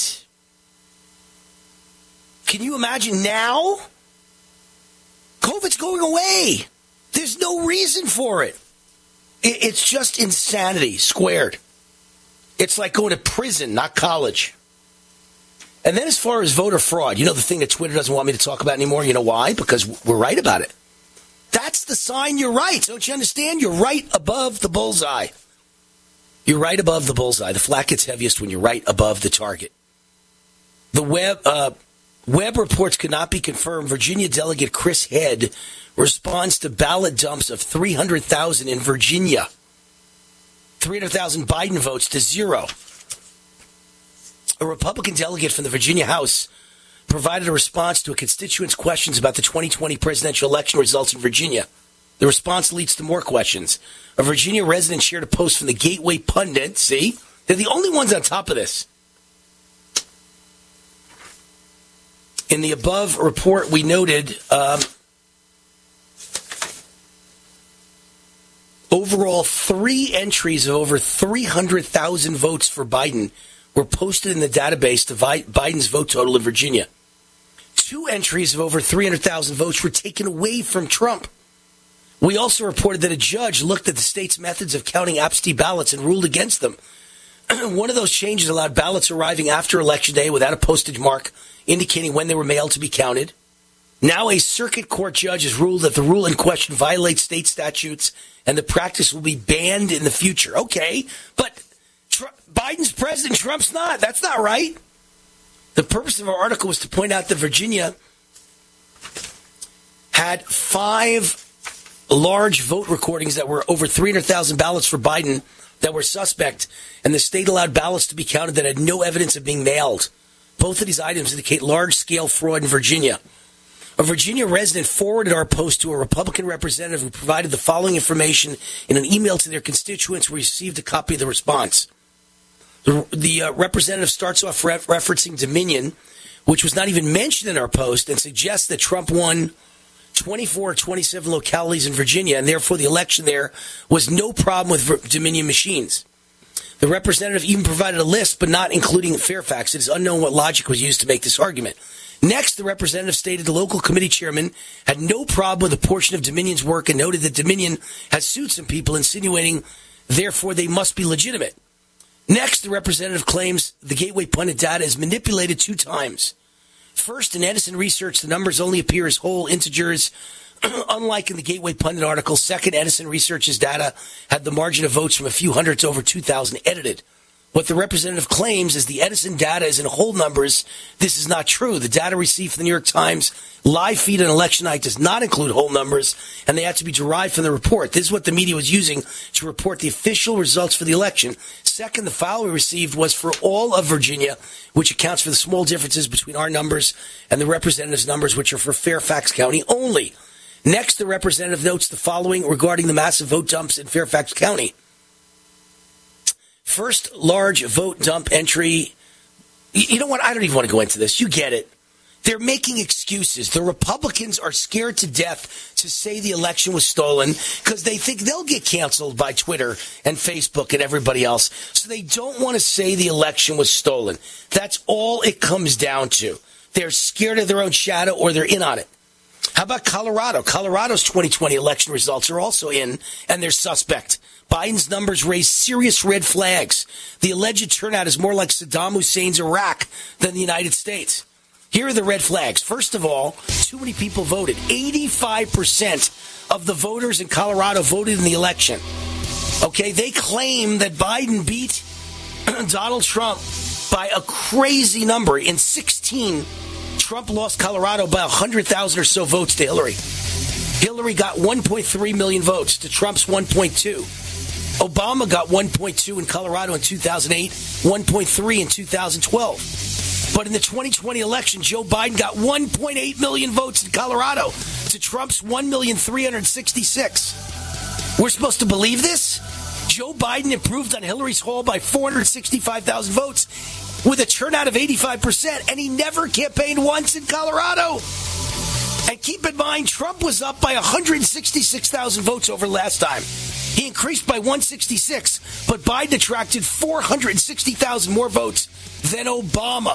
Speaker 3: Can you imagine now? COVID's going away. There's no reason for it. It's just insanity squared. It's like going to prison, not college. And then as far as voter fraud, you know the thing that Twitter doesn't want me to talk about anymore? You know why? Because we're right about it. That's the sign you're right. Don't you understand? You're right above the bullseye. You're right above the bullseye. The flak gets heaviest when you're right above the target. The web uh, web reports could not be confirmed. Virginia Delegate Chris Head responds to ballot dumps of three hundred thousand in Virginia. three hundred thousand Biden votes to zero. A Republican delegate from the Virginia House provided a response to a constituent's questions about the twenty twenty presidential election results in Virginia. The response leads to more questions. A Virginia resident shared a post from the Gateway Pundit. See? They're the only ones on top of this. In the above report, we noted um, overall three entries of over three hundred thousand votes for Biden were posted in the database to Biden's vote total in Virginia. Two entries of over three hundred thousand votes were taken away from Trump. We also reported that a judge looked at the state's methods of counting absentee ballots and ruled against them. One of those changes allowed ballots arriving after Election Day without a postage mark indicating when they were mailed to be counted. Now a circuit court judge has ruled that the rule in question violates state statutes and the practice will be banned in the future. Okay, but Tr- Biden's president, Trump's not. That's not right. The purpose of our article was to point out that Virginia had five large vote recordings that were over three hundred thousand ballots for Biden that were suspect, and the state allowed ballots to be counted that had no evidence of being mailed. Both of these items indicate large-scale fraud in Virginia. A Virginia resident forwarded our post to a Republican representative who provided the following information in an email to their constituents who received a copy of the response. The, the uh, representative starts off re- referencing Dominion, which was not even mentioned in our post, and suggests that Trump won twenty-four or twenty-seven localities in Virginia, and therefore the election there was no problem with Dominion machines. The representative even provided a list, but not including Fairfax. It is unknown what logic was used to make this argument. Next, the representative stated the local committee chairman had no problem with a portion of Dominion's work and noted that Dominion has sued some people, insinuating, therefore, they must be legitimate. Next, the representative claims the Gateway Pundit data is manipulated two times. First, in Edison Research, the numbers only appear as whole integers, unlike in the Gateway Pundit article. Second, Edison Research's data had the margin of votes from a few hundred to over two thousand edited. What the representative claims is the Edison data is in whole numbers. This is not true. The data received from the New York Times live feed on election night does not include whole numbers, and they have to be derived from the report. This is what the media was using to report the official results for the election. Second, the file we received was for all of Virginia, which accounts for the small differences between our numbers and the representative's numbers, which are for Fairfax County only. Next, the representative notes the following regarding the massive vote dumps in Fairfax County. First large vote dump entry. You know what? I don't even want to go into this. You get it. They're making excuses. The Republicans are scared to death to say the election was stolen because they think they'll get canceled by Twitter and Facebook and everybody else. So they don't want to say the election was stolen. That's all it comes down to. They're scared of their own shadow or they're in on it. How about Colorado? Colorado's twenty twenty election results are also in, and they're suspect. Biden's numbers raise serious red flags. The alleged turnout is more like Saddam Hussein's Iraq than the United States. Here are the red flags. First of all, too many people voted. eighty-five percent of the voters in Colorado voted in the election. Okay, they claim that Biden beat Donald Trump by a crazy number. In sixteen, Trump lost Colorado by one hundred thousand or so votes to Hillary. Hillary got one point three million votes to Trump's one point two. Obama got one point two in Colorado in two thousand eight, one point three in two thousand twelve. But in the twenty twenty election, Joe Biden got one point eight million votes in Colorado to Trump's one million three hundred sixty-six. We're supposed to believe this? Joe Biden improved on Hillary's haul by four hundred sixty-five thousand votes with a turnout of eighty-five percent, and he never campaigned once in Colorado. And keep in mind, Trump was up by one hundred sixty-six thousand votes over last time. He increased by one hundred sixty-six, but Biden attracted four hundred sixty thousand more votes than Obama.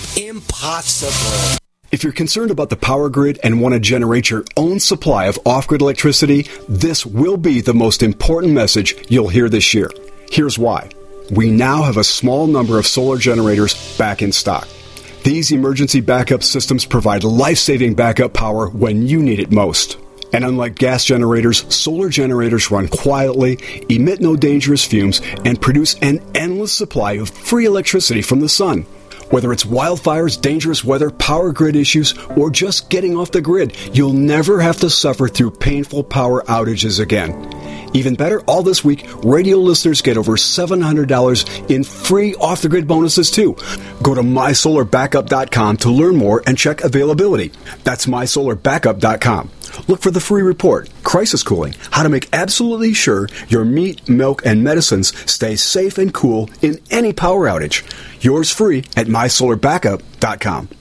Speaker 3: Impossible.
Speaker 1: If you're concerned about the power grid and want to generate your own supply of off-grid electricity, this will be the most important message you'll hear this year. Here's why. We now have a small number of solar generators back in stock. These emergency backup systems provide life-saving backup power when you need it most. And unlike gas generators, solar generators run quietly, emit no dangerous fumes, and produce an endless supply of free electricity from the sun. Whether it's wildfires, dangerous weather, power grid issues, or just getting off the grid, you'll never have to suffer through painful power outages again. Even better, all this week, radio listeners get over seven hundred dollars in free off-the-grid bonuses, too. Go to my solar backup dot com to learn more and check availability. That's my solar backup dot com. Look for the free report, Crisis Cooling, how to make absolutely sure your meat, milk, and medicines stay safe and cool in any power outage. Yours free at my solar backup dot com.